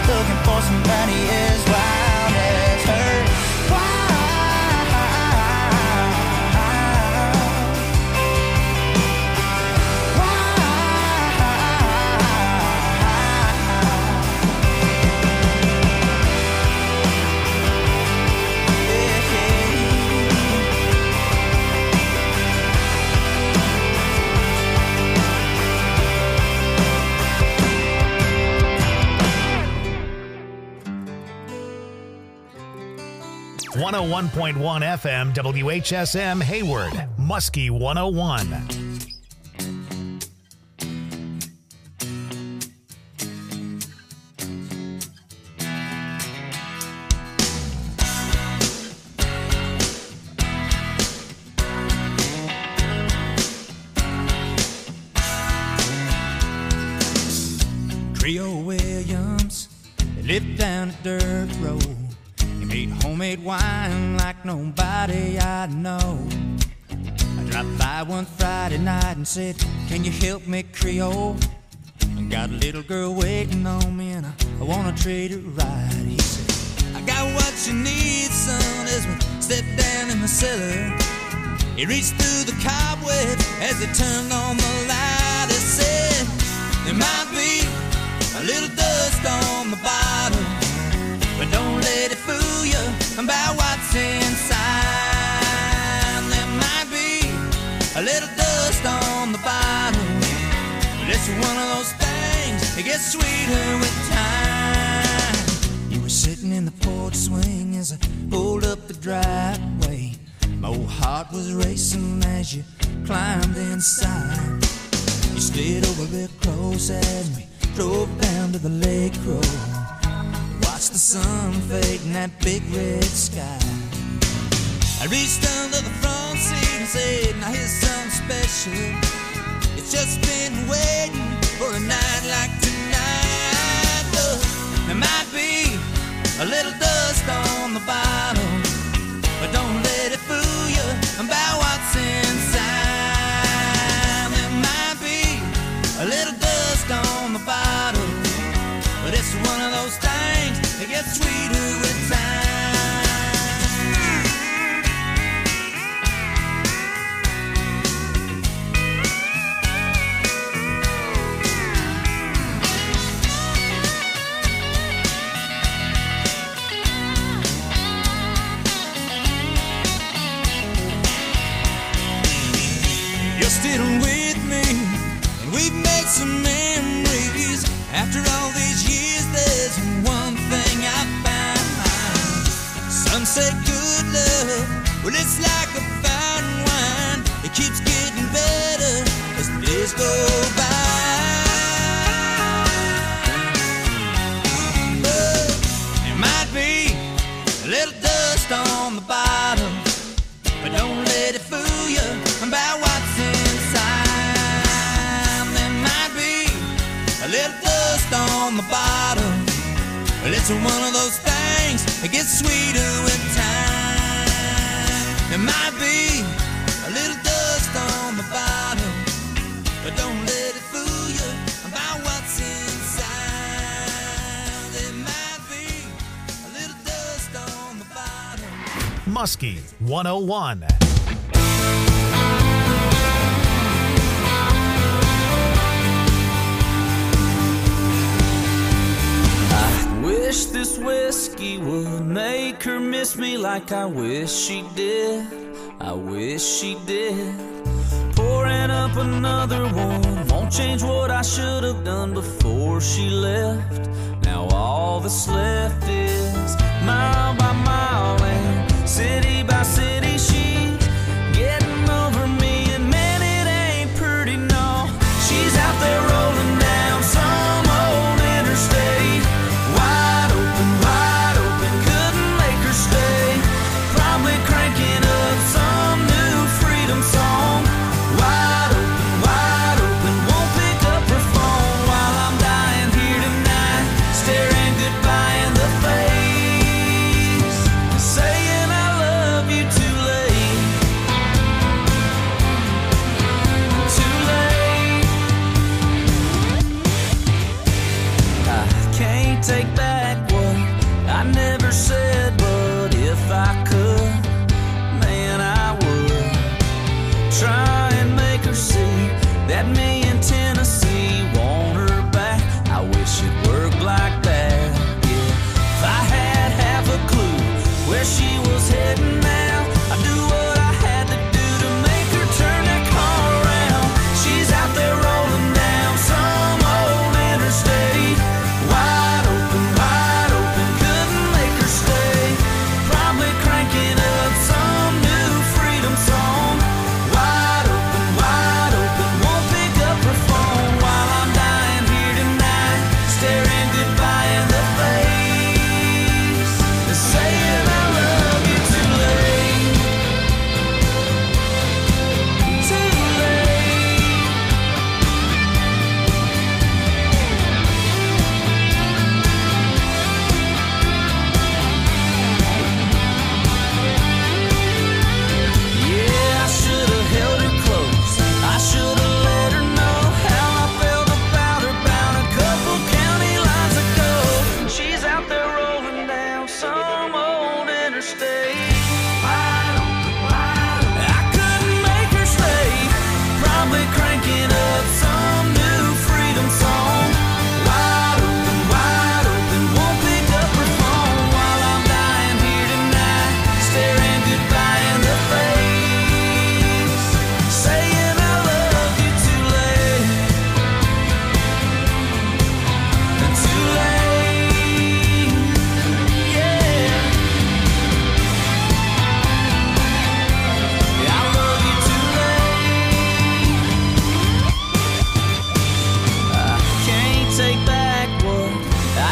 looking for somebody as wild as her. .1 FM WHSM Hayward, Muskie 101. Creole Williams lived down a dirt road. He made homemade wine like nobody I know. I dropped by one Friday night and said, can you help me, Creole? I got a little girl waiting on me and I want to treat her right. He said, I got what you need, son, as we stepped down in the cellar. He reached through the cobweb as he turned on the light. He said, there might be a little dust on the bottom, but don't let it fool you about what's inside. There might be a little dust on the bottom, but it's one of those things that gets sweeter with time. You were sitting in the porch swing as I pulled up the driveway. My old heart was racing as you climbed inside. You slid over real close as we drove down to the lake road. Watched the sun fade in that big red sky. I reached under the front seat and said, now here's something special. It's just been waiting for a night like tonight. There might be a little dust on the bottom, but don't let it fool you about what's inside. There might be a little dust on the bottom, but it's one of those things that gets sweeter with time. You're still with me, and we've made some memories. After all these years, there's one thing I found. Some say good love, well, it's like a fine wine. It keeps getting better as the days go by. But there might be a little dust on the bottom, but don't let it fool you about what's inside. There might be a little dust on the bottom, but it's one of those things that gets sweeter with time. There might be a little dust on the bottom, but don't let it fool you about what's inside. There might be a little dust on the bottom. Muskie 101. Wish this whiskey would make her miss me like I wish she did. I wish she did. Pouring up another one won't change what I should have done before she left. Now all that's left is mile by mile and city by city. She's getting over me, and man, it ain't pretty, no. She's out there rolling down some old interstate. Wide open, couldn't make her stay. Probably cranking up some new freedom song. Wide open, won't pick up her phone while I'm dying here tonight, staring goodbye in the face, saying I love you too late. Too late. I can't take back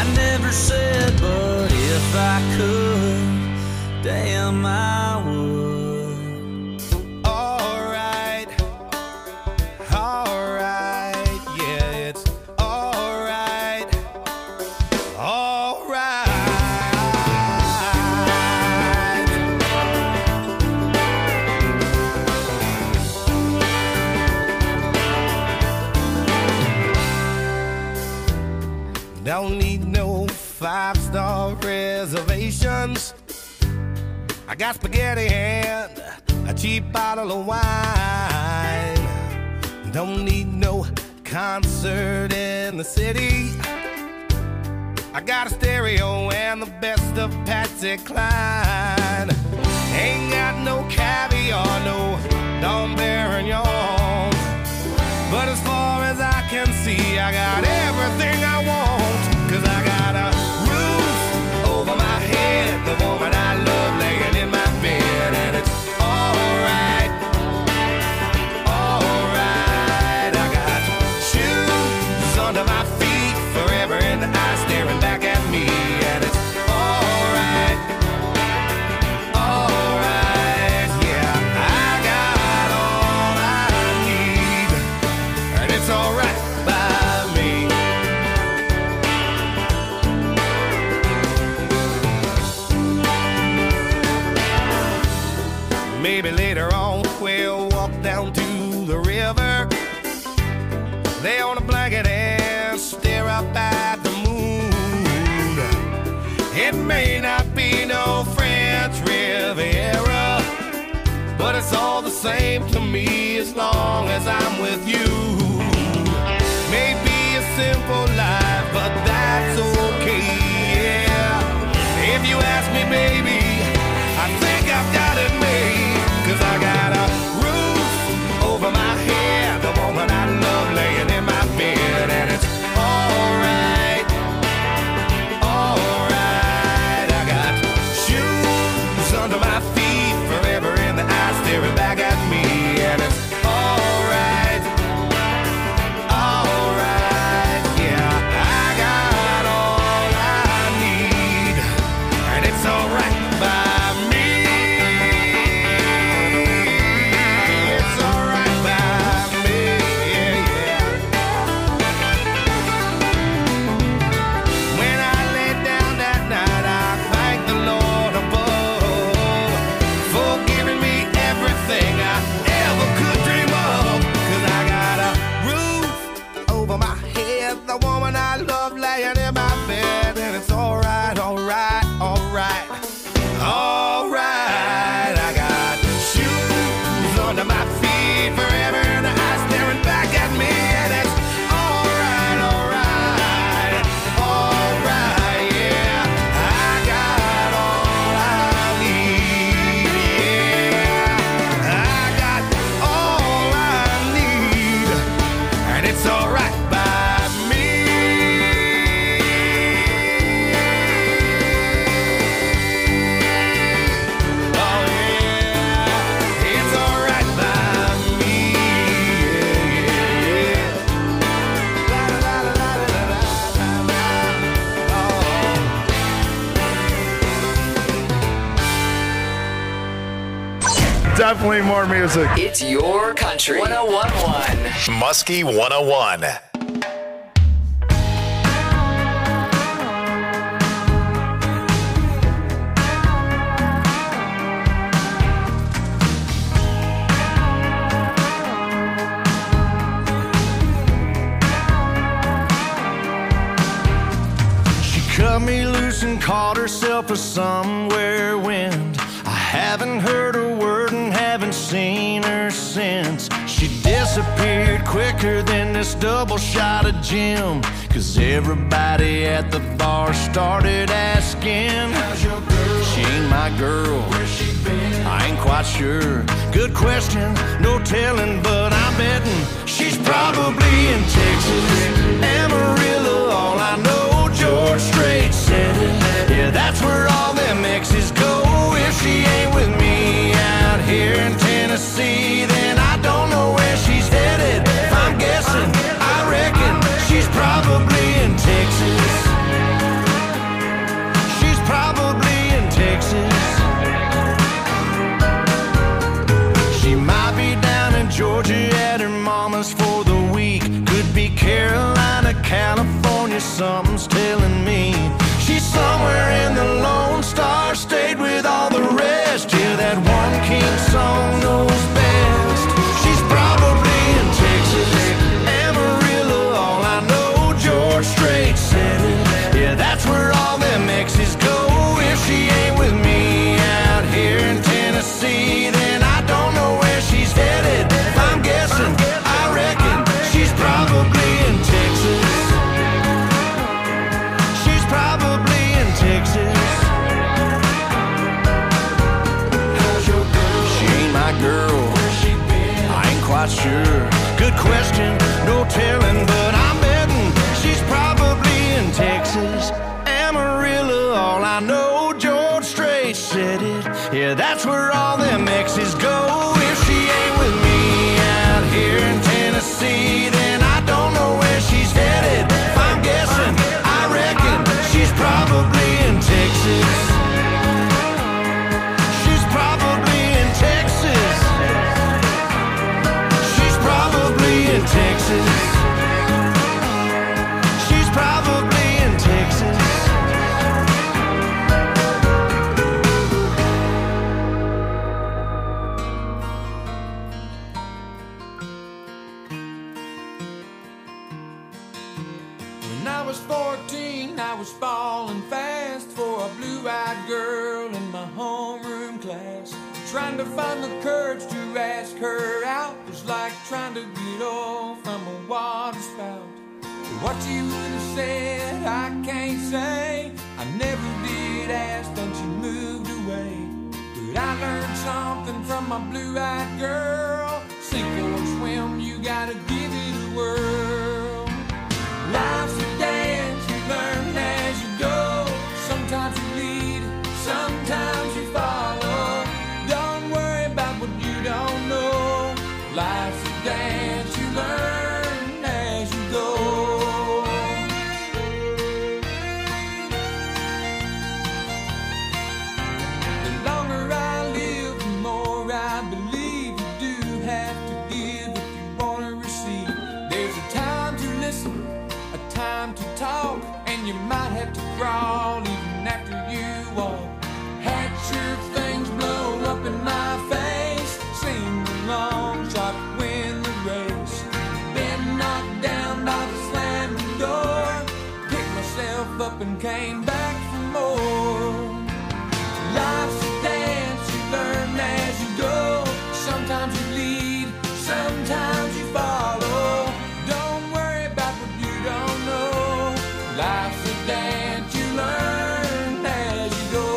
I never said, but if I could, damn, I would. Alright, alright, yeah, it's alright, alright. Don't need no 5-star reservations. I got spaghetti and a cheap bottle of wine. Don't need no concert in the city. I got a stereo and the best of Patsy Cline. Ain't got no caviar, no Dom Perignon. But as far as I can see, I got everything I want. 'Cause I got a roof over my head, the woman I love laying in my bed, and it's alright, alright. I got shoes under my feet, forever in the eye staring back at me, and it's alright, alright. Yeah, I got all I need, and it's alright by me. Maybe later on we'll walk down to the river, lay on a blanket and stare up at the moon. It may not be no French Riviera, but it's all the same to me as long as I'm with you. Maybe a simple life, but that's okay, yeah. If you ask me, baby, I think I've got it made. 'Cause I got a roof over my head, the woman I love laying in my bed, and it's alright, alright. I got shoes under my feet, forever in the eye staring back at me, and it's alright, alright. Yeah, I got all I need, and it's alright by me. The woman I love laying in my bed, and it's alright, alright, alright, alright. I got shoes under my feet, forever in the eye staring back at me, and it's alright, alright, alright, yeah. I got all I need, yeah. I got all I need, and it's alright by me. Definitely more music. It's your country. 101.1. Muskie 101. She cut me loose and caught herself a somewhere wind. I haven't heard a word and haven't seen her since. She disappeared quicker than this double shot of gin. 'Cause everybody at the bar started asking, how's your girl? She ain't my girl. Where's she been? I ain't quite sure. Good question, no telling, but I'm betting she's probably in Texas. Amarillo, all I know, George Strait said it. Yeah, that's where all them exes go. If she ain't with me out here in Tennessee, then I don't know where she's headed. If I'm guessing, I reckon she's probably in Texas. something's telling me she's somewhere in the Lone Star State with all the rest. Yeah, that one king song knows best. She's probably in Texas, Amarillo, all I know, George Strait said it. Yeah, that's where all them exes go. If she ain't with me out here in Tennessee, then I don't know where she's headed. If I'm guessing, I reckon she's probably in Texas. She's probably in Texas. How's your girl? She ain't my girl. Where's she been? I ain't quite sure. Good question, no telling, but I'm betting she's probably in Texas. Amarillo, all I know, George Strait said it. Yeah, that's where all them exes go. If she ain't with me out here in Tennessee, then I don't know where she's headed. If I'm guessing, I reckon she's probably in Texas. She's probably in Texas. She's probably in Texas. She's probably in Texas. When I was 14, I was falling fast for a blue-eyed girl in my homeroom class. Trying to find the courage to ask her out was like trying to get off from a water spout. What you would have said, I can't say. I never did ask, then she moved away. But I learned something from my blue-eyed girl. Sink or swim, you gotta give it a whirl. Life's a dance, you learn as you go. Sometimes you lead, sometimes you follow. Don't worry about what you don't know. Life's a dance, you learn as you go. The longer I live, the more I believe you do have to give if you want to receive. There's a time to listen, a time to talk, and you might have to crawl even after you walk. Had sure things blow up in my face, seemed a long shot to win the race. Been knocked down by the slamming door, picked myself up and came back for more. Life's a dance, you learn as you go. Sometimes you lead, sometimes you follow. Don't worry about what you don't know. Life's a dance, you learn as you go.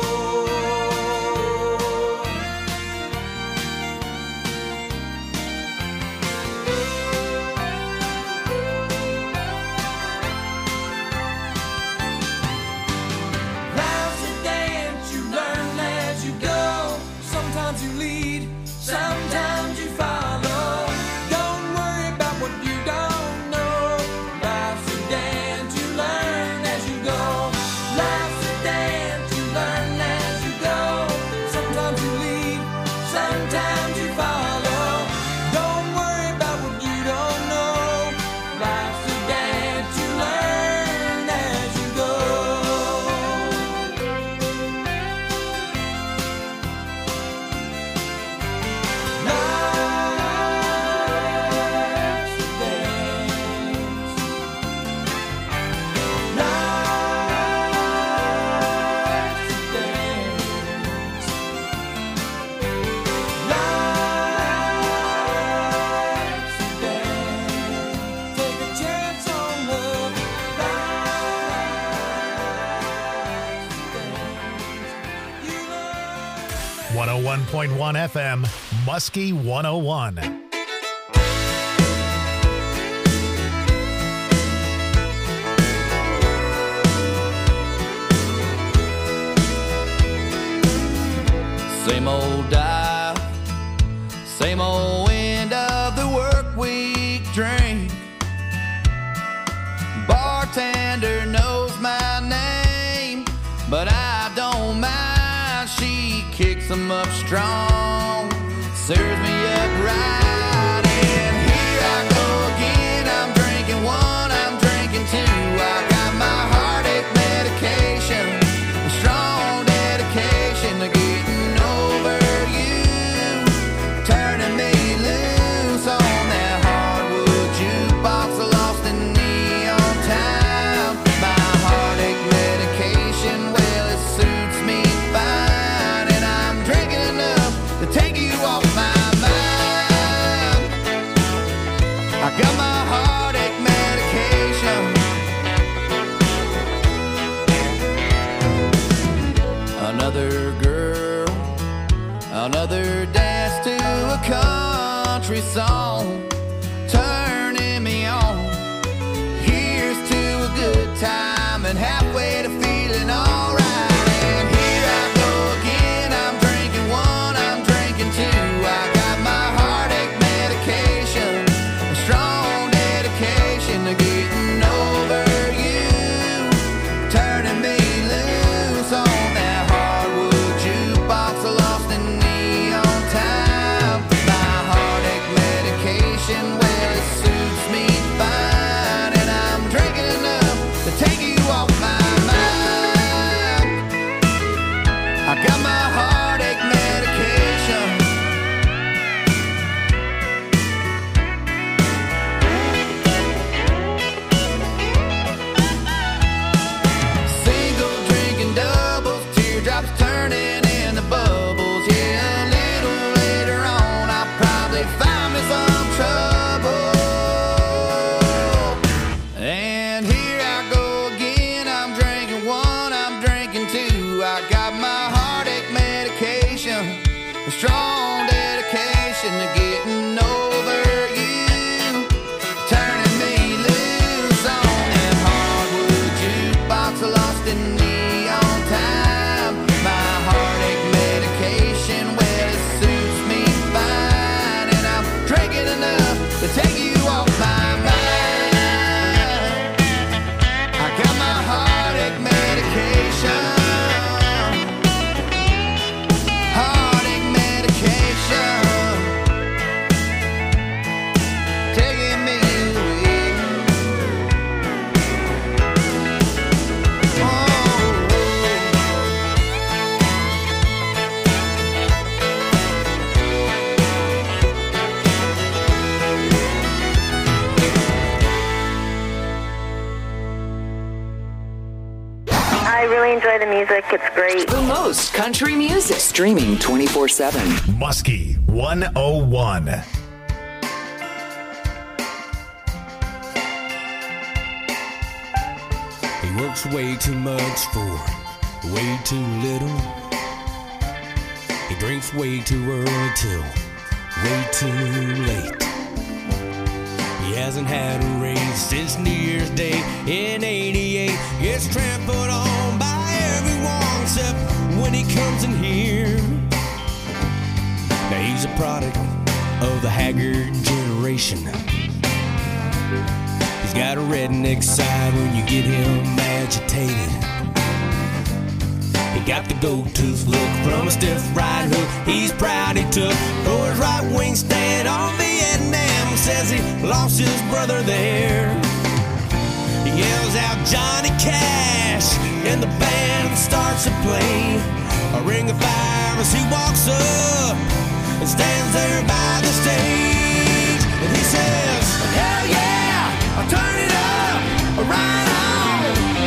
Life's a dance, you learn as you go. Sometimes you lead, sometimes you follow. Don't worry about what you don't know. Life's a dance, you learn as you go. Life's a dance, you learn as you go. Sometimes you lead, sometimes you follow. Don't worry about what you don't know. Life's a dance, you learn as you go. Life's a dance. Life's a dance. Life's a dance. Take a chance on love. Life's a dance. You learn. 101.1 FM, Muskie 101. Same old dive, same old end of the work week drink. Bartender knows my name, but I don't mind. She kicks 'em up strong, serves me up right. And here I go again. I'm drinking one, I'm drinking two. I song, turning me on. Here's to a good time and halfway to feeling alright. And here I go again, I'm drinking one, I'm drinking two. I got my heartache medication, a strong dedication to getting over you, turning me loose on that hardwood jukebox, lost in neon time. My heartache medication, well, it suits me fine, and I'm drinking enough to take you off my mind. I got my heartache medication. Single drinking doubles, teardrops turning into bubbles. Yeah, a little later on, I'll probably find me some trouble. And here I go again, I'm drinking one, I'm drinking two. I got my heartache medication, a strong dedication to getting over you, turning me loose on that hardwood jukebox, lost in neon time. My heartache medication, well, it suits me fine, and I'm drinking enough to take you off my mind. I got my heartache medication, heartache medication, taking me away. Oh. I really enjoy the music. It's great. The most country music. Streaming 24/7. Muskie 101. He works way too much for way too little. He drinks way too early till way too late. He hasn't had a raise since New Year's Day in '88. Gets trampled on by everyone except when he comes in here. Now he's a product of the haggard generation. He's got a redneck side when you get him agitated. He got the gold-tooth look from a stiff right hook he's proud he took for his right wing stand on Vietnam. Says he lost his brother there. He yells out Johnny Cash and the band starts to play a ring of fire as he walks up and stands there by the stage. And he says, hell yeah, I'll turn it up, right on.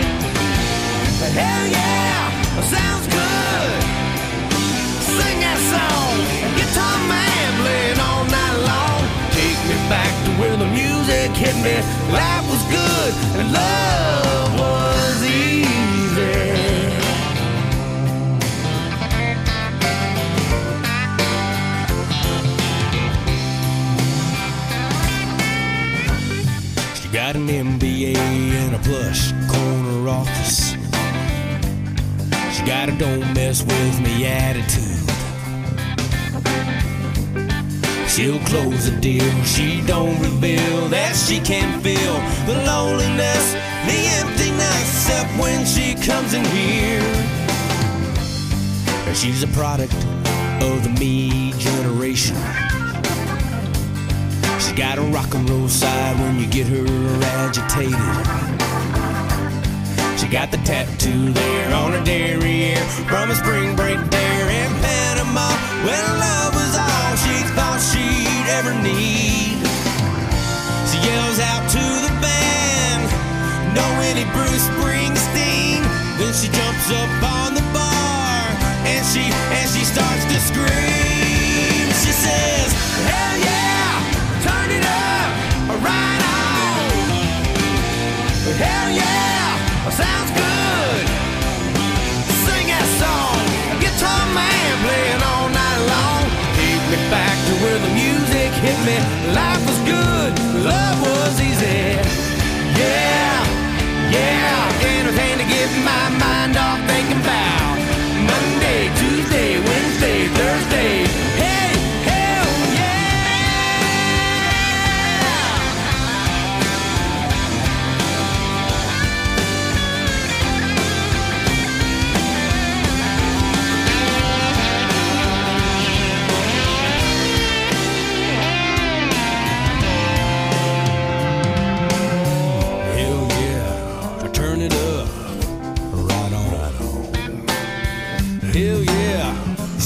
Hell yeah, sounds good. Sing that song, guitar man playing all night long. Take me back to where the music hit me. Life was good and love was easy. She got an MBA and a plush corner office. She got a don't mess with me attitude. She'll close a deal, she don't reveal that she can feel the loneliness, the emptiness, except when she comes in here. She's a product of the me generation. She's got a rock and roll side when you get her agitated. She got the tattoo there on her derriere from a spring break there in Panama, when love was all she thought she'd ever need. She yells out to the band, know any Bruce Springsteen? Then she jumps up on the bar and she starts to scream. She says, hell yeah, turn it up, right on. Hell yeah, sounds good. Sing that song, guitar man playing all night long. Take me back to where the music hit me.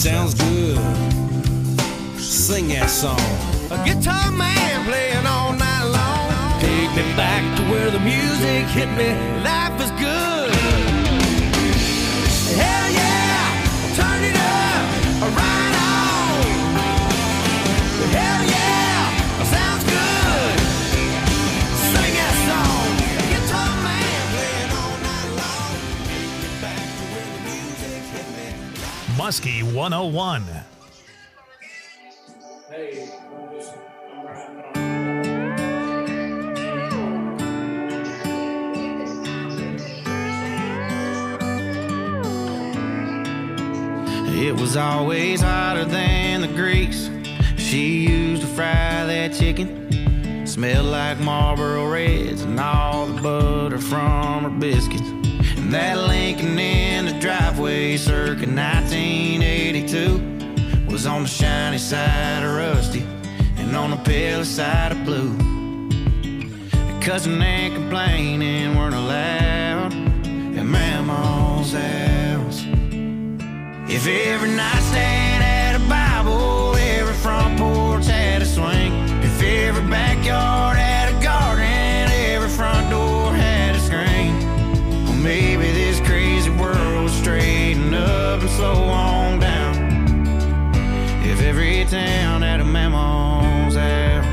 sounds good. Sing that song. A guitar man playing all night long. Take me back to where the music hit me. Life is good. Hell yeah, turn it up, right on. Hell yeah, sounds good. Sing that song. Guitar man playing all night long. Take me back to where the music hit me. Muskie 101. It was always hotter than the grease she used to fry that chicken. Smelled like Marlboro Reds and all the butter from her biscuits. And that Lincoln in the driveway circa 1982 was on the shiny side of rusty and on the pale side of blue. Cussing and complaining weren't allowed at Mama's house. If every nightstand had a Bible, every front porch had a swing. If every backyard had a garden, every front door had a screen. Well, maybe this crazy world would straighten up and slow on down. If every town had a Mama's house.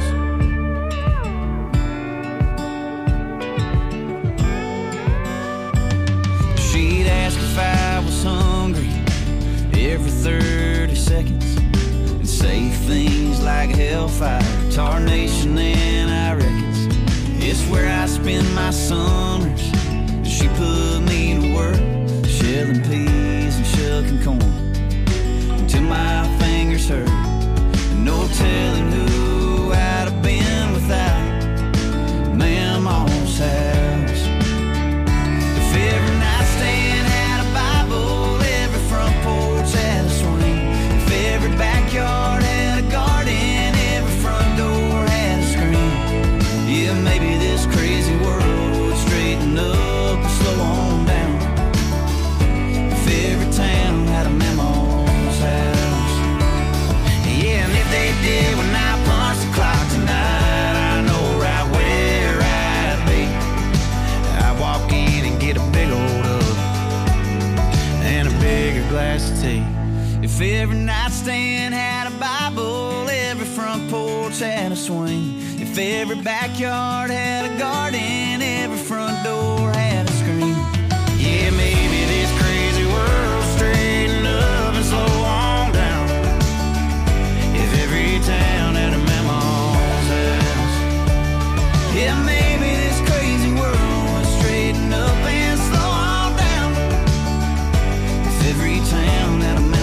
She'd ask if I was hungry every 30 seconds and say things like hellfire, tarnation, and I reckons it's where I spend my summers. She put me to work shelling peas and shucking corn until my fingers hurt. And no telling who I'd have been without Mama's house. If every nightstand had a Bible, every front porch had a swing. If every backyard had a garden, every front door had a screen. Yeah, maybe this crazy world would straighten up and slow on down. If every town had a Mama's house. Yeah, and if they did when I punched the clock tonight, I know right where I'd be. I'd walk in and get a big old hug and a bigger glass of tea. If every nightstand had a Bible, every front porch had a swing. If every backyard had a garden, every front door had a screen. Yeah, maybe this crazy world straighten up and slow on down. If every town had a Mama's house. Yeah, maybe this crazy world would straighten up and slow on down. If every town had a Mama's house.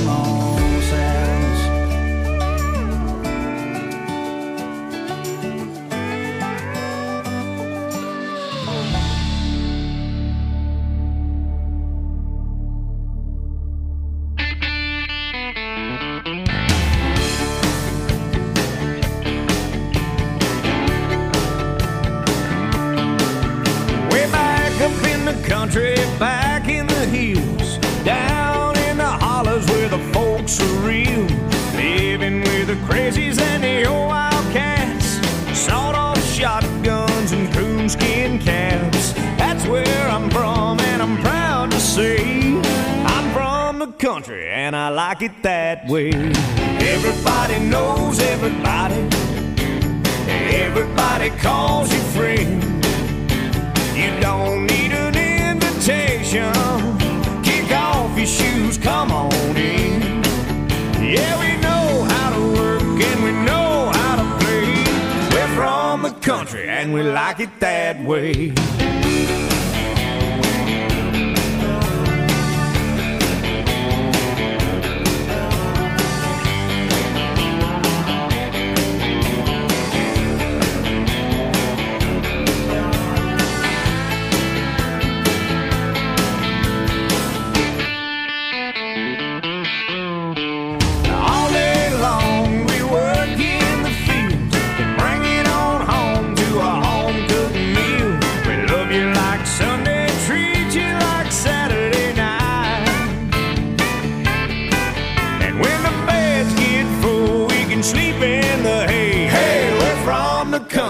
Way back up in the country, back in the hills, down in the hollers where the folks are real, living with the crazies and the old wildcats, sawed-off shotguns and coonskin caps. That's where I'm from, and I'm proud to say I'm from the country, and I like it that way. Everybody knows everybody. Everybody calls you friend. You don't need an invitation. Kick off your shoes, come on in. Yeah, we know how to work and we know how to play. We're from the country and we like it that way. All day long we work in the fields and bring it on home to a home cooked meal. We love you like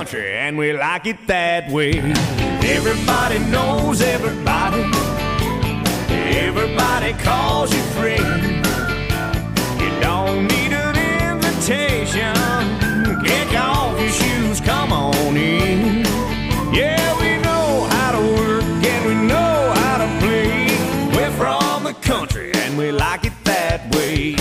country, and we like it that way. Everybody knows everybody. Everybody calls you friend. You don't need an invitation. Kick off your shoes, come on in. Yeah, we know how to work and we know how to play. We're from the country and we like it that way.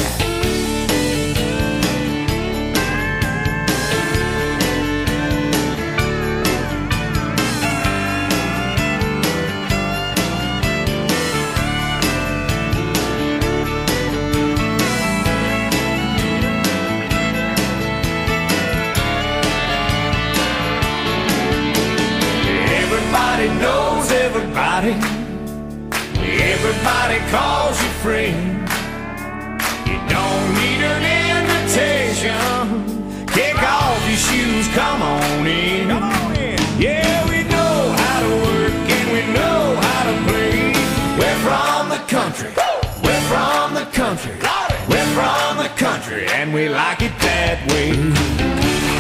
Everybody knows everybody. Everybody calls you friend. You don't need an invitation. Kick off your shoes, come on in. Come on in. Yeah, we know how to work and we know how to play. We're from the country. We're from the country. We're from the country and we like it that way.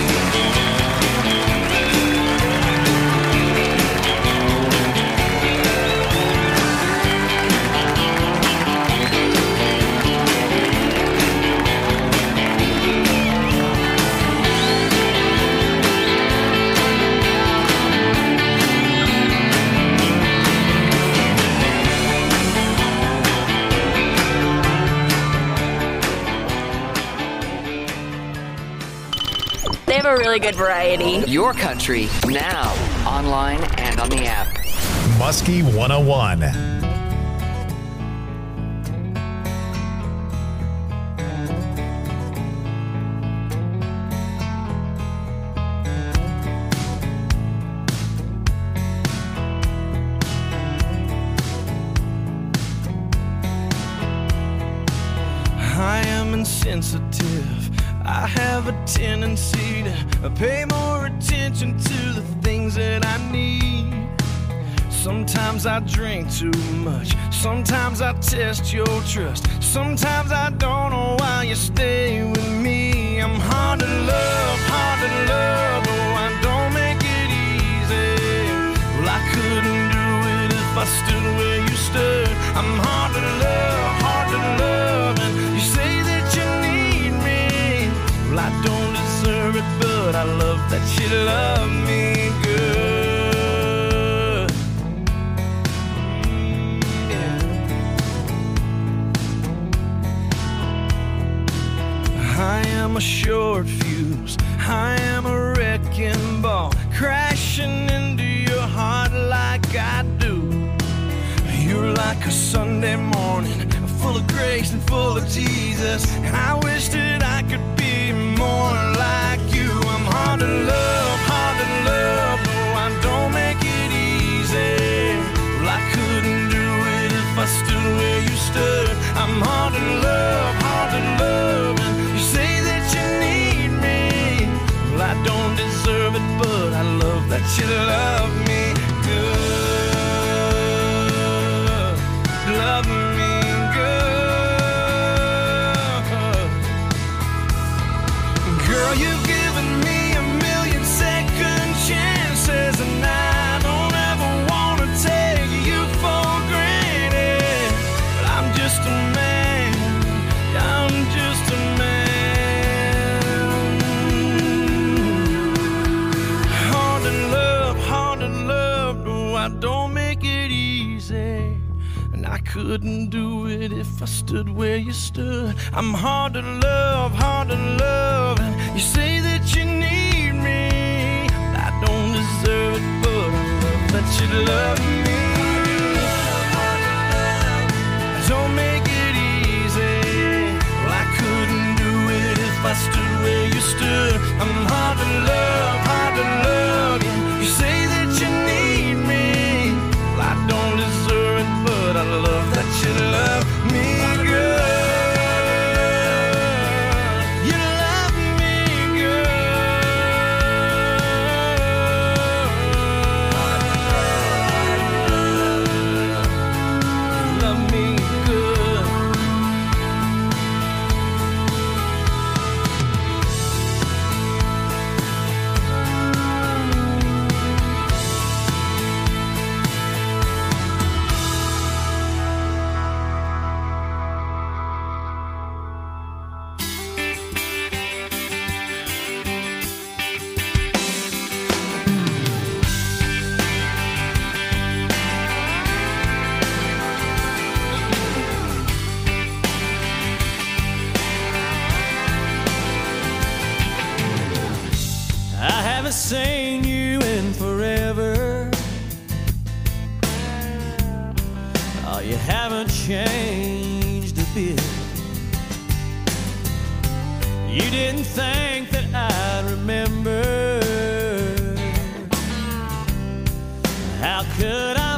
They have a really good variety. Your country, now, online and on the app. Muskie 101. I am insensitive. I have a tendency to pay more attention to the things that I need. Sometimes I drink too much. Sometimes I test your trust. Sometimes I don't know why you stay with me. I'm hard to love, oh, I don't make it easy. Well, I couldn't do it if I stood where you stood. I'm hard to love, and you say that you need me. Well, I don't deserve it, but I love that you love me good. Yeah. I am a short fuse. I am a wrecking ball, crashing into your heart like I do. You're like a Sunday morning, full of grace and full of Jesus. And I wish that I could be more like you. I'm hard to love, no, I don't make it easy. Well, I couldn't do it if I stood where you stood. I'm hard to love, and you say that you need me. Well, I don't deserve it, but I love that you love me good. Love me good. Girl, you've given me a million second chances, and I don't ever want to take you for granted. But I'm just a man, I'm just a man. Hard to love, no, I don't make it easy. I couldn't do it if I stood where you stood. I'm hard to love, and you say that you need me. I don't deserve it, but I love that you love me. I don't make it easy. Well, I couldn't do it if I stood where you stood. I'm hard to love, yeah. You say that you need me. Well, I don't deserve it, but I love that you love me good. You love me good. you haven't changed a bit. You didn't think that I'd remember. How could I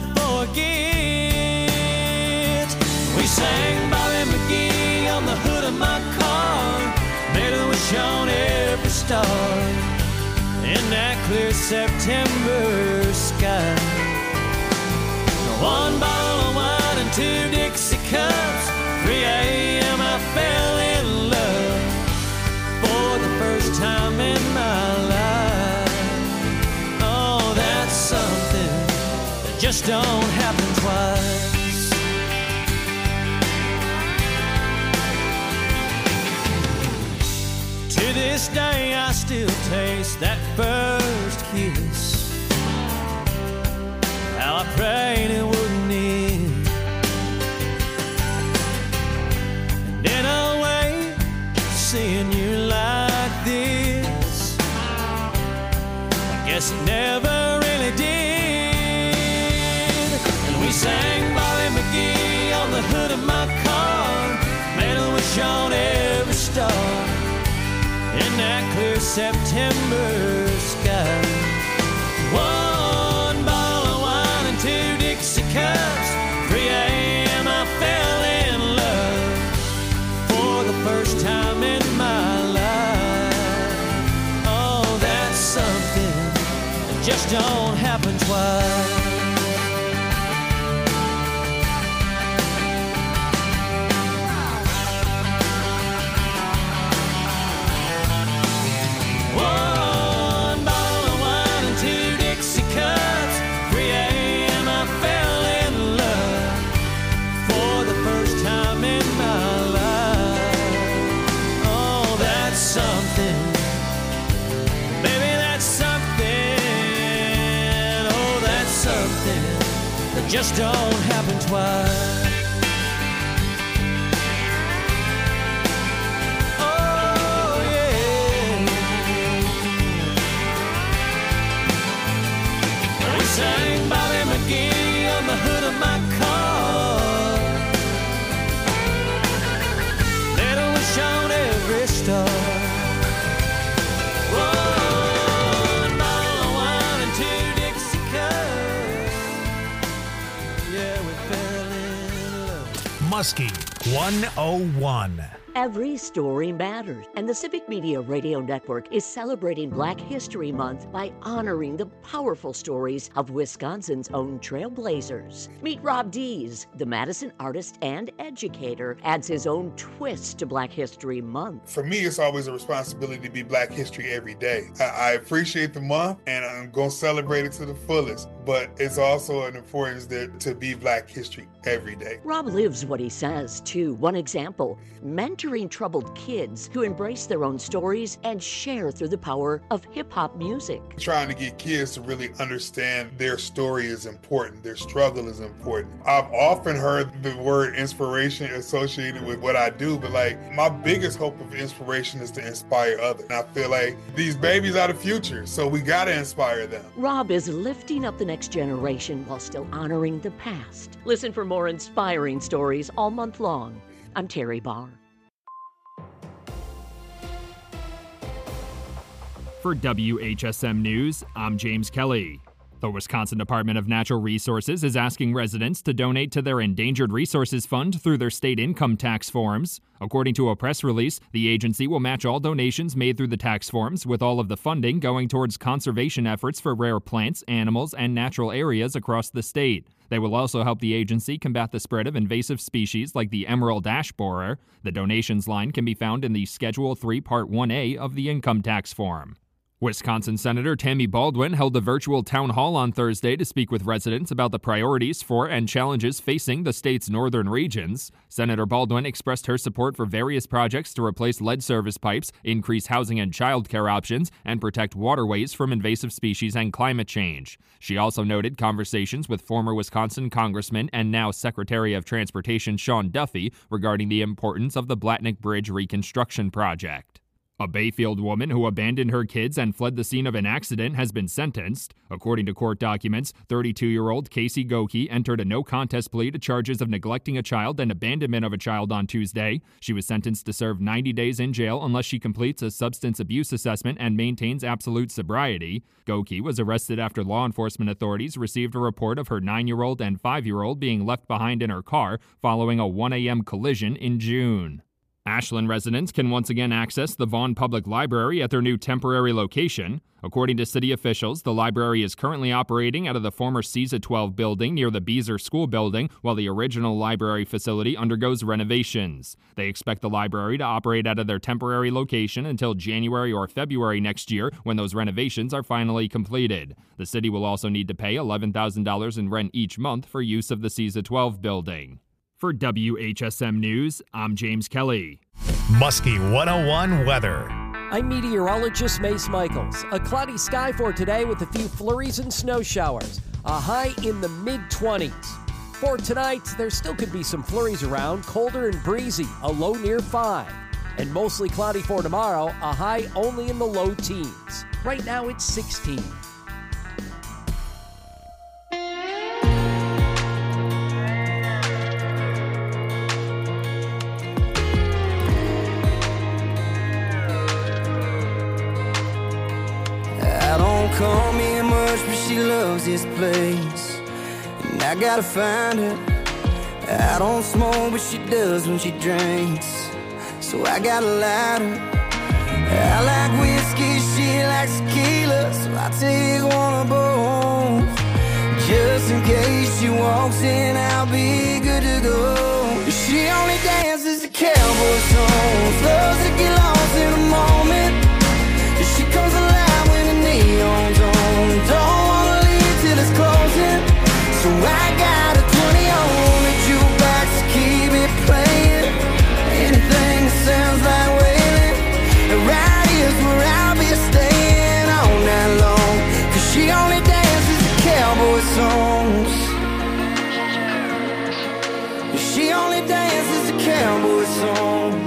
forget? We sang Bobby McGee on the hood of my car, made a wish on every star in that clear September sky. One bottle of wine and 2 Dixie cups, 3 a.m. I fell in love for the first time in my life. Oh, that's something that just don't happen twice. To this day I still taste that first kiss. How I prayed it wouldn't end. And in a way, seeing you like this, I guess it never really did. And we sang Bobby McGee on the hood of my car, made a wish on every star in that clear September sky. One bottle of wine and 2 Dixie cups, 3 a.m. I fell in love for the first time in my life. Oh, that's something that just don't happen twice. Just don't happen twice. Oh, yeah. We sang Bobby McGee on the hood of my car, made a wish on every star. Muskie 101. Every story matters, and the Civic Media Radio Network is celebrating Black History Month by honoring the powerful stories of Wisconsin's own trailblazers. Meet Rob Dees, the Madison artist and educator, adds his own twist to Black History Month. For me, it's always a responsibility to be Black History every day. I appreciate the month, and I'm going to celebrate it to the fullest, but it's also an importance to be Black History every day. Rob lives what he says, too. One example, mentoring troubled kids who embrace their own stories and share through the power of hip-hop music. Trying to get kids to really understand their story is important, their struggle is important. I've often heard the word inspiration associated with what I do, but my biggest hope of inspiration is to inspire others. And I feel like these babies are the future, so we gotta inspire them. Rob is lifting up the next generation while still honoring the past. Listen for more inspiring stories all month long. I'm Terry Barr. For WHSM News, I'm James Kelly. The Wisconsin Department of Natural Resources is asking residents to donate to their Endangered Resources Fund through their state income tax forms. According to a press release, the agency will match all donations made through the tax forms, with all of the funding going towards conservation efforts for rare plants, animals, and natural areas across the state. They will also help the agency combat the spread of invasive species like the emerald ash borer. The donations line can be found in the Schedule 3 Part 1A of the income tax form. Wisconsin Senator Tammy Baldwin held a virtual town hall on Thursday to speak with residents about the priorities for and challenges facing the state's northern regions. Senator Baldwin expressed her support for various projects to replace lead service pipes, increase housing and child care options, and protect waterways from invasive species and climate change. She also noted conversations with former Wisconsin Congressman and now Secretary of Transportation Sean Duffy regarding the importance of the Blatnick Bridge reconstruction project. A Bayfield woman who abandoned her kids and fled the scene of an accident has been sentenced. According to court documents, 32-year-old Casey Goki entered a no-contest plea to charges of neglecting a child and abandonment of a child on Tuesday. She was sentenced to serve 90 days in jail unless she completes a substance abuse assessment and maintains absolute sobriety. Goki was arrested after law enforcement authorities received a report of her 9-year-old and 5-year-old being left behind in her car following a 1 a.m. collision in June. Ashland residents can once again access the Vaughn Public Library at their new temporary location. According to city officials, the library is currently operating out of the former CESA 12 building near the Beezer School building, while the original library facility undergoes renovations. They expect the library to operate out of their temporary location until January or February next year, when those renovations are finally completed. The city will also need to pay $11,000 in rent each month for use of the CESA 12 building. For WHSM News, I'm James Kelly. Muskie 101 weather. I'm meteorologist Mace Michaels. A cloudy sky for today with a few flurries and snow showers. A high in the mid-20s. For tonight, there still could be some flurries around, colder and breezy, a low near 5. And mostly cloudy for tomorrow, a high only in the low teens. Right now it's 16. Call me much, but she loves this place, and I gotta find her. I don't smoke, but she does when she drinks, so I gotta light her. I like whiskey, she likes tequila, so I take one of both. Just in case she walks in, I'll be good to go. She only dances to cowboy songs, loves to get lost in a moment. She comes alive when the neon's on. Don't wanna leave till it's closing, so I got a 20 on the jukebox to keep it playing. Anything that sounds like wailing, and right here's where I'll be staying all night long. 'Cause she only dances to cowboy songs. She only dances to cowboy songs.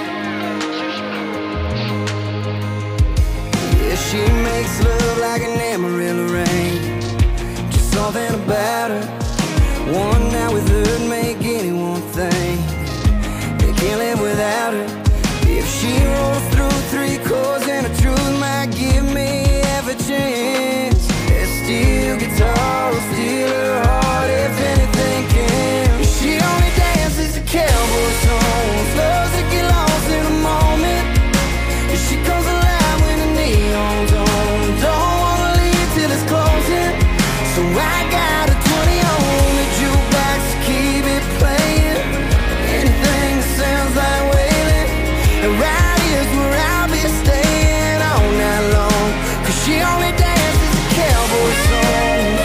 She makes love like an Amarillo rain. Just something about her. One night with her'd make anyone think they can't live without her. If she rolls through 3 chords and the truth might give me half a chance, that steel guitar will steal her heart if anything can. She only dances to cowboy songs, loves to get lost in a moment. She comes alive when the neon's on. Don't wanna leave till it's closing, so I got a 20 on the jukebox to keep it playing. Anything that sounds like wailing, and right here's where I'll be staying all night long. 'Cause she only dances to cowboy songs.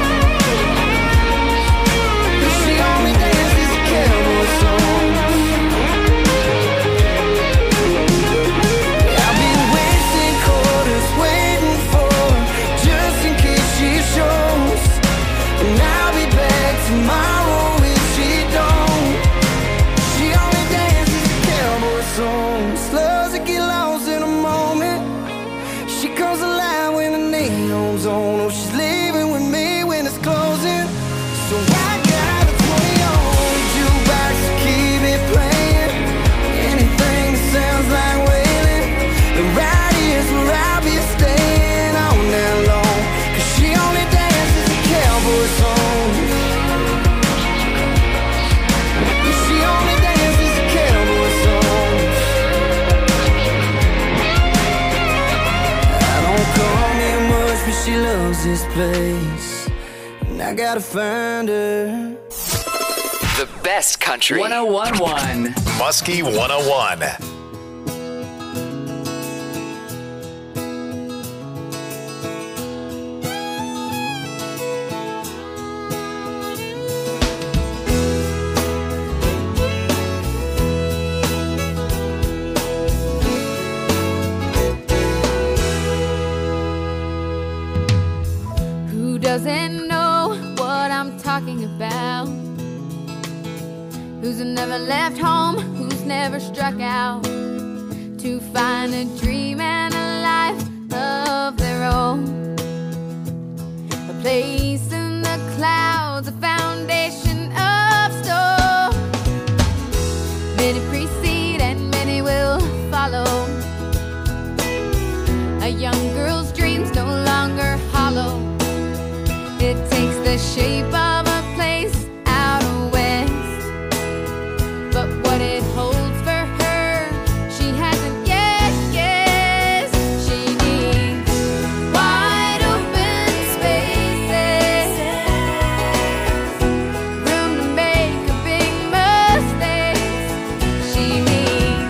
She only dances to cowboy songs. Tomorrow if she don't. She only dances to cowboy songs, loves to get lost in a moment. She comes alive when the neon's on. Oh, she's leaving with me when it's closing, so I got a 20 on the jukebox to keep it playing. Anything that sounds like wailing, the right here's where I'll be staying all night long. 'Cause she only dances to cowboy songs. She loves this place, and I gotta find her. The best country. 101.1. Muskie 101. Doesn't know what I'm talking about. Who's never left home, who's never struck out. to find a dream and a life of their own. A place in the clouds, a foundation of stone. Many precede and many will follow. A young girl's dreams no longer hollow. It takes the shape of a place out west, but what it holds for her, she hasn't yet guessed. She needs wide open spaces, room to make a big mistake. She needs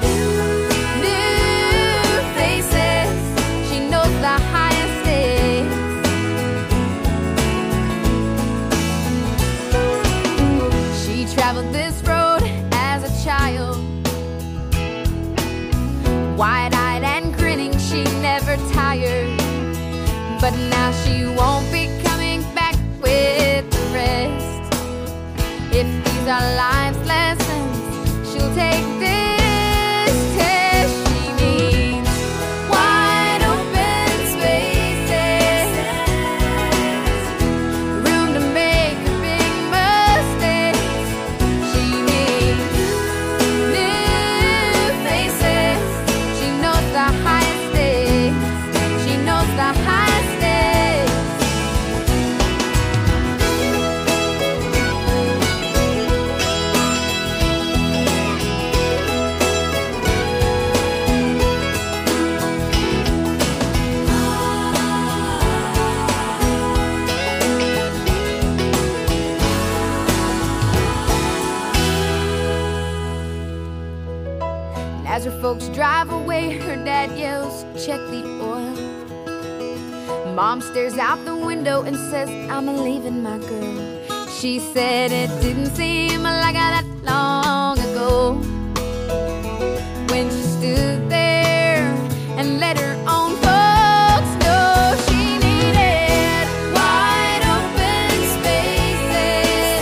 new faces. She knows the highest stakes. She traveled this road as a child, wide-eyed and grinning, she never tired. But now she won't be coming back with the rest. If these are life's lessons, she'll take this test. She needs wide open spaces, room to make a big mistake. She needs new faces. She knows the highest stakes. She knows the highest stakes. And as her folks drive away, her dad yells, "Check the oil." Mom stares out the window and says, "I'm leaving my girl." She said it didn't seem like that long ago, when she stood there and let her own folks know she needed wide open spaces,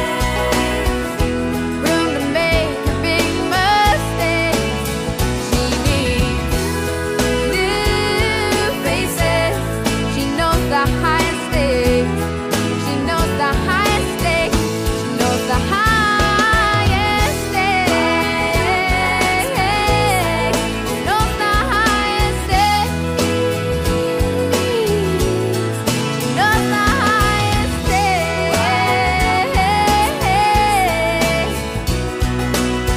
room to make a big mistake. She needs new faces. She knows the highest stakes. She knows the highest stakes. She knows the highest stakes. She knows the highest stakes. She knows the highest stakes.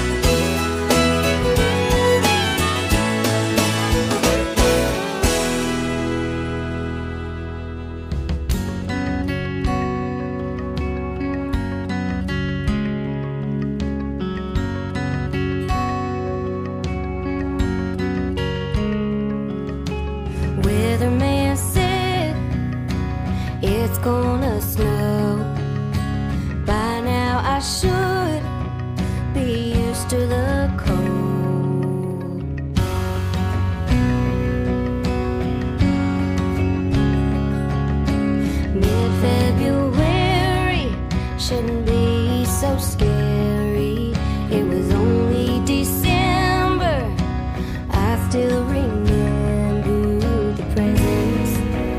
Weatherman said it's gonna snow. By now I should be used to the cold. Mid-February shouldn't be so scary. It was only December. I still remember the presents,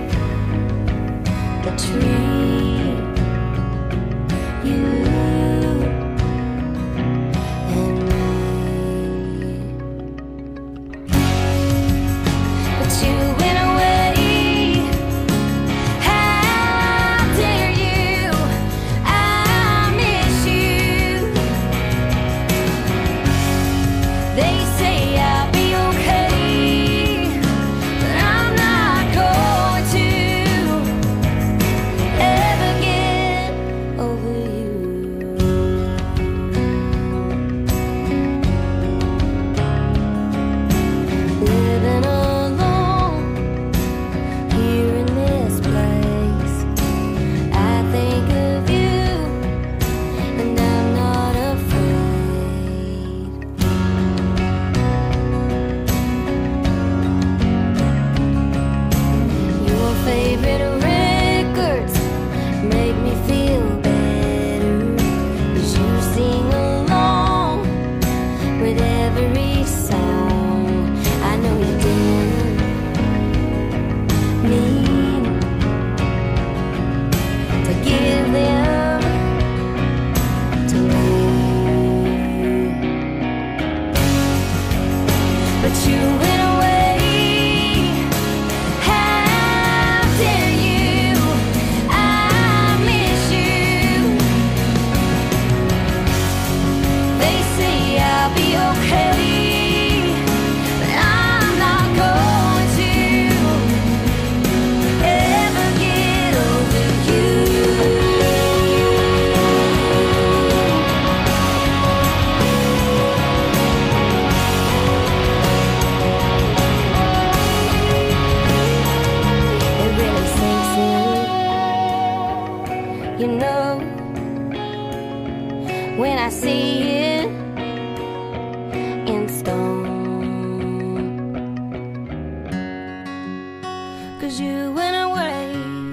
the tree, you and me. I'll be okay, but I'm not going to ever get over you. It really sinks in, you know, when I see it in stone. 'Cause you went away,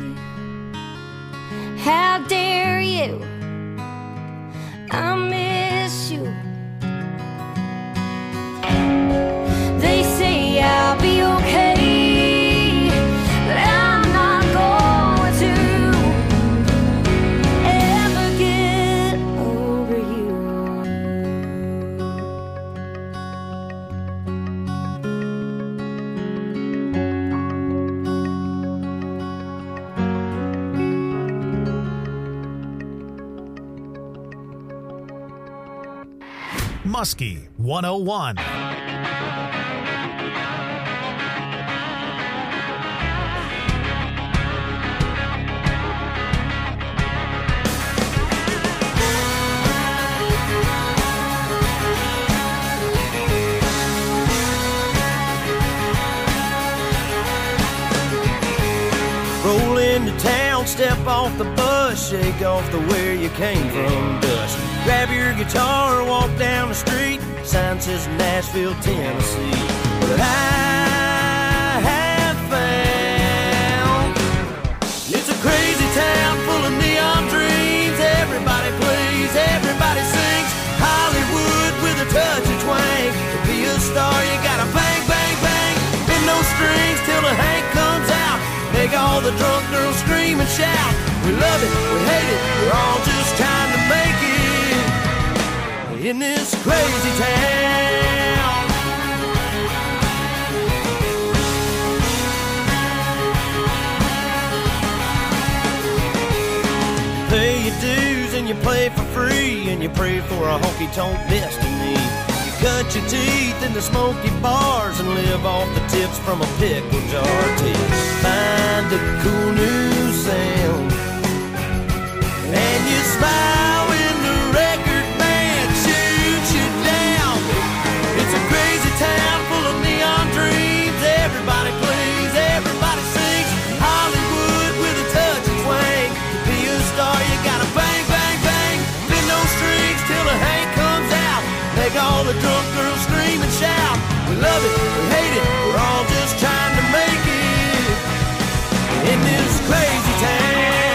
how dare you, I miss you. They say I'll be okay, but I'm not going to ever get over you. Muskie 101. Roll into town, step off the bus, shake off the where you came from dust. Grab your guitar, walk down the street, sign says Nashville, Tennessee. But I have found it's a crazy town full of neon dreams. Everybody plays, everybody sings. Hollywood with a touch of twang. To be a star, you gotta bang, bang, bang. Bend those strings till the Hank comes out. Make all the drunk girls scream and shout. We love it, we hate it, we're all just trying to make it in this crazy town. Pay your dues and you play for free, and you pray for a honky-tonk destiny. You cut your teeth in the smoky bars and live off the tips from a pickle jar till you find a cool new sound. And you smile when the record band shoots you down. It's a crazy town full of neon dreams. Everybody plays, everybody sings. Hollywood with a touch of twang. To be a star, you gotta bang, bang, bang. Bend those strings till the Hank comes out. Make all the drunk girls scream and shout. We love it, we hate it, we're all just trying to make it in this crazy town.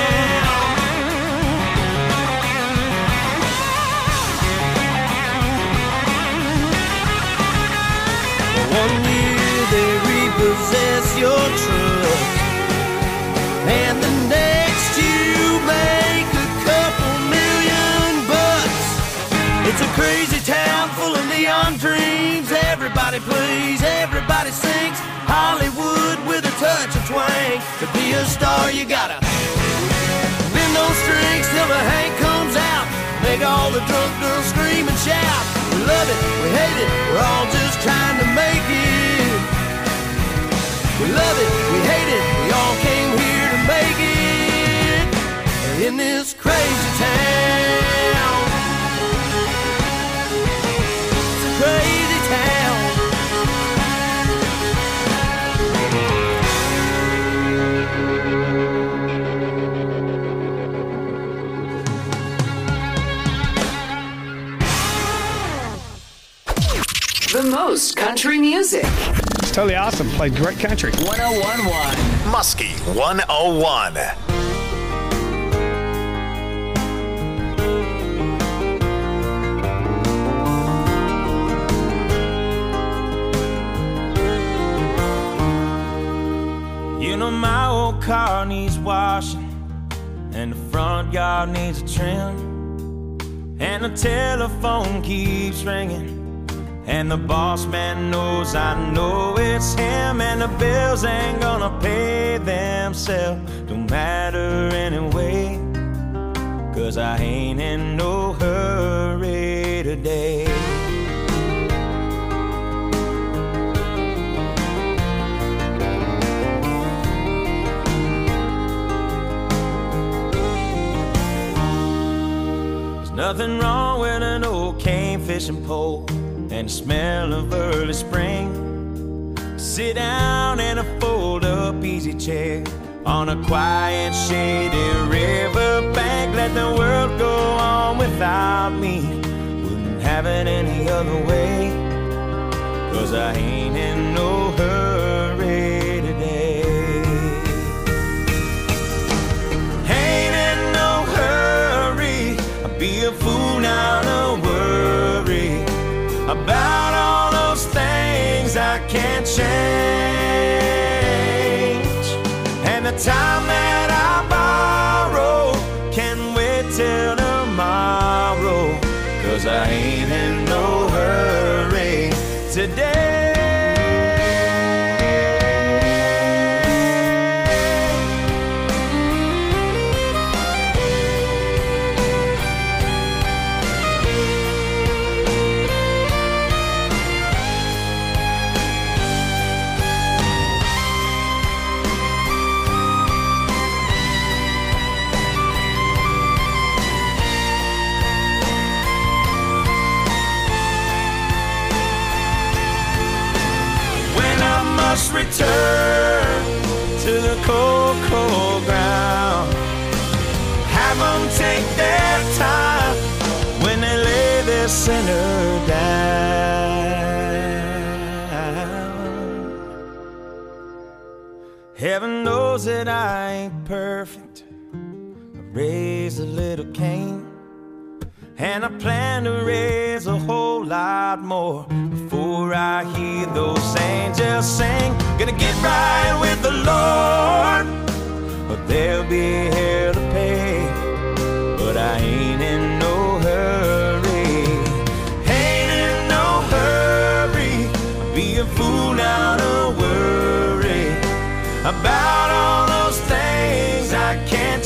One year they repossess your truck, and the next you make a couple $1,000,000. It's a crazy town full of neon dreams. Everybody plays, everybody sings. Hollywood with a touch of twang. To be a star, you gotta bend those strings till the Hank comes out. Make all the drunk girls scream and shout. We love it, we hate it, we're all just trying to make it. We love it, we hate it, we all came here to make it in this crazy town. It's a crazy town. The most country music. It's totally awesome. Played great country. 101.1. Muskie 101. You know my old car needs washing, and the front yard needs a trim, and the telephone keeps ringing, and the boss man knows I know it's him, and the bills ain't gonna pay themselves. Don't matter anyway, 'cause I ain't in no hurry today. Nothing wrong with an old cane fishing pole and the smell of early spring. Sit down in a fold-up easy chair on a quiet, shady riverbank. Let the world go on without me. Wouldn't have it any other way, 'cause I ain't in no hurry today. Ain't in no hurry. I'd be a fool now to worry about all those things I can't change. And the time that I borrow can wait till tomorrow, 'cause I ain't in no hurry today. Must return to the cold, cold ground. Have them take their time when they lay their sinner down. Heaven knows that I ain't perfect. I raised a little Cain, and I plan to raise a whole lot more before I hear those angels sing. Gonna get right with the Lord, but there'll be hell to pay. But I ain't in no hurry. Ain't in no hurry. I'd be a fool now to worry about all those things I can't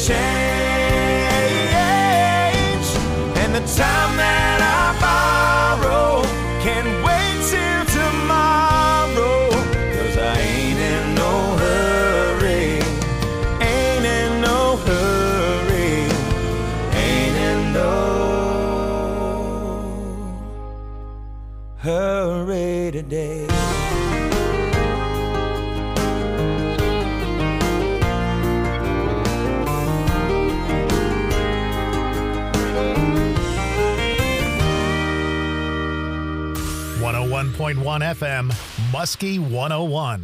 change. And the time that I borrow can wait till tomorrow, 'cause I ain't in no hurry. Ain't in no hurry. Ain't in no hurry today. .1 FM, Muskie 101.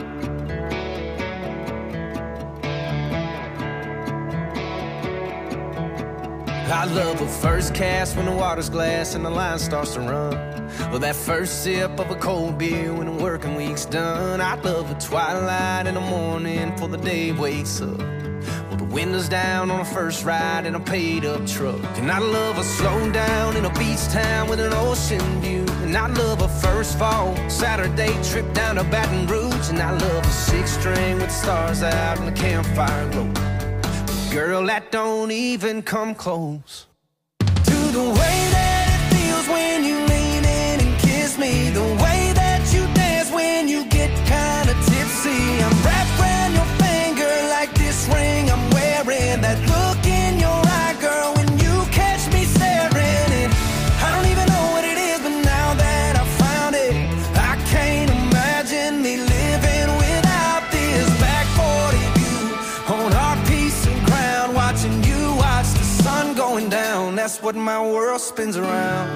I love a first cast when the water's glass and the line starts to run. Or that first sip of a cold beer when the working week's done. I love a twilight in the morning before the day wakes up. Windows down on a first ride in a paid-up truck. And I love a slow down in a beach town with an ocean view. And I love a first fall Saturday trip down to Baton Rouge. And I love a six-string with stars out and the campfire glow. Girl, that don't even come close to the way that it feels when you lean in and kiss me. The way that you dance when you get kinda tipsy. I'm wrapped around your finger like this ring I'm wearing. That look in your eye, girl, when you catch me staring. And I don't even know what it is, but now that I found it, I can't imagine me living without this. Back 40 view on our piece of ground, watching you watch the sun going down. That's what my world spins around.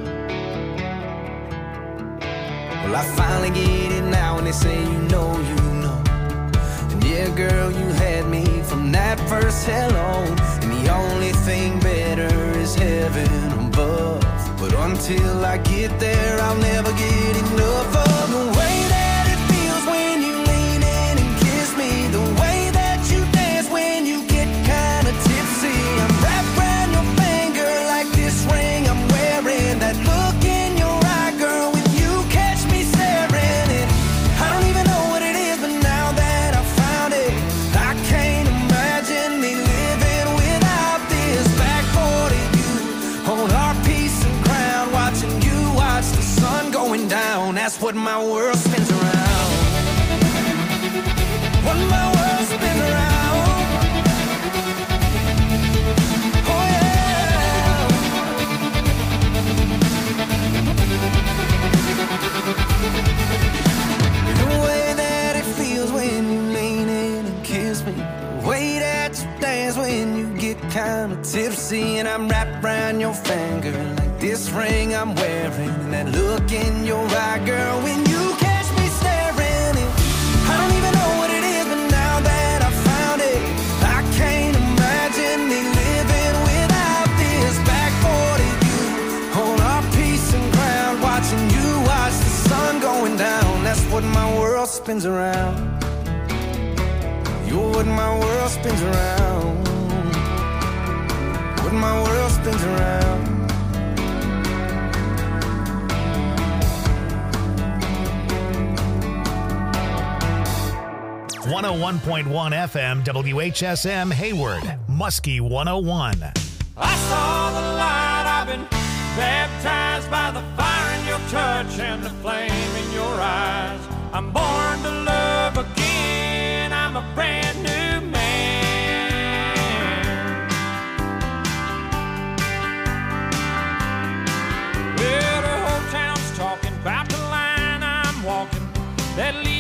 Well, I finally get it now when they say you know. And yeah, girl, you had me from that first hello. And the only thing better is heaven above. But until I get there, I'll never get enough of the way that it feels when you lean in and kiss me. The way that you dance when you get kinda tipsy. I'm wrapped around your finger like this ring I'm wearing. That look in your eye, girl, when you catch me staring. And I don't even know what it is, but now that I found it, I can't imagine me living without this. Back 40 view on our piece of ground, watching you watch the sun going down. That's what my world spins around. What my world spins around. Oh yeah. seeing I'm wrapped around your finger, like this ring I'm wearing, and that look in your eye, girl, when you catch me staring. And I don't even know what it is, but now that I found it, I can't imagine me living without this. Back 40, you on our peace and ground, watching you watch the sun going down. That's what my world spins around. You're what my world spins around. What my world spins around. 101.1 FM WHSM Hayward, Muskie 101. I saw the light, I've been baptized by the fire in your touch and the flame in your eyes. I'm born to love again, I'm a brand new man. Well, the whole town's talking about the line I'm walking that leads